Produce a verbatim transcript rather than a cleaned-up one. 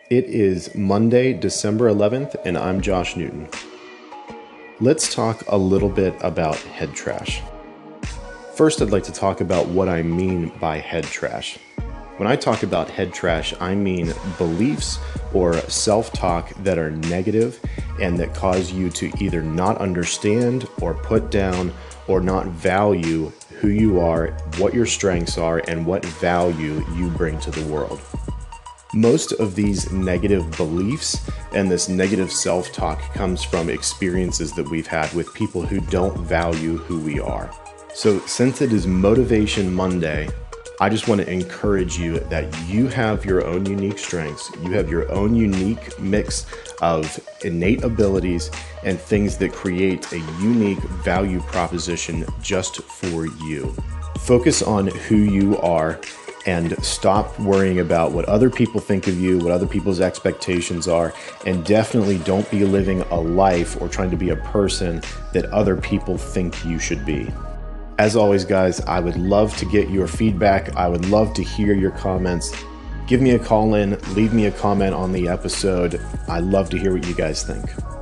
It is Monday, December eleventh, and I'm Josh Newton. Let's talk a little bit about head trash. First, I'd like to talk about what I mean by head trash. When I talk about head trash, I mean beliefs or self-talk that are negative and that cause you to either not understand or put down or not value who you are, what your strengths are, and what value you bring to the world. Most of these negative beliefs and this negative self-talk comes from experiences that we've had with people who don't value who we are. So since it is Motivation Monday, I just want to encourage you that you have your own unique strengths, you have your own unique mix of innate abilities and things that create a unique value proposition just for you. Focus on who you are and stop worrying about what other people think of you, what other people's expectations are, and definitely don't be living a life or trying to be a person that other people think you should be. As always, guys, I would love to get your feedback. I would love to hear your comments. Give me a call in, leave me a comment on the episode. I'd love to hear what you guys think.